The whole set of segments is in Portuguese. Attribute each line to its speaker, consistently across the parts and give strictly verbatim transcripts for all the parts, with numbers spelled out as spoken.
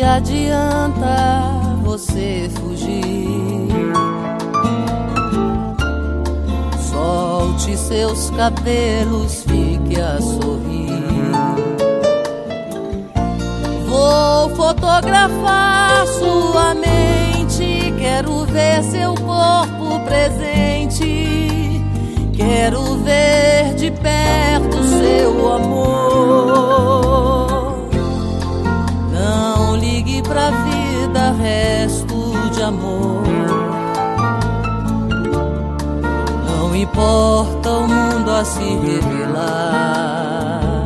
Speaker 1: que adianta você fugir? Solte seus cabelos, fique a sorrir. Vou fotografar sua mente, quero ver seu corpo presente, quero ver de perto seu amor. Não ligue pra vida, resto de amor. Não importa o mundo a se revelar.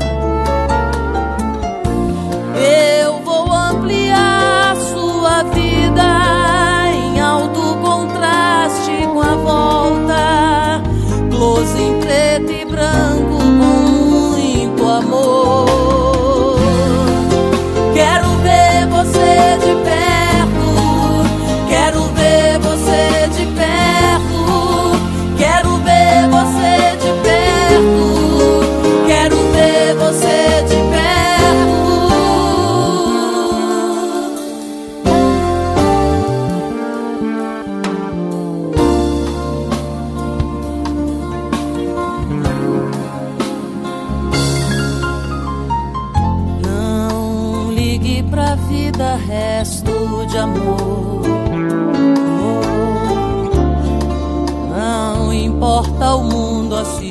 Speaker 1: Eu vou ampliar sua vida em alto contraste com a volta, close em preto e branco com muito amor. Quero ver você de perto, quero ver você de perto, quero ver você de perto, quero ver você de perto. Não ligue pra vida, resto de amor. Não importa o mundo assim